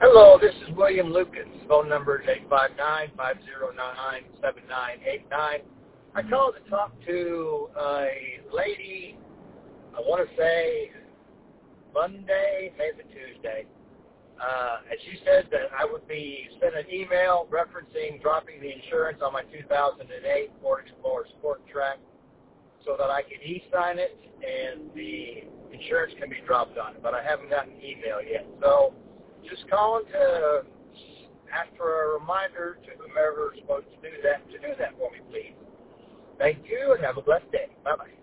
Hello, this is William Lucas. Phone number is 859-509-7989. I called to talk to a lady, I want to say Monday, maybe Tuesday. And she said that I would be sent an email referencing dropping the insurance on my 2008 Ford Explorer Sport Track so that I could e-sign it and the insurance can be dropped on it. But I haven't gotten an email yet. So just calling to ask for a reminder to whomever is supposed to do that for me, please. Thank you, and have a blessed day. Bye-bye.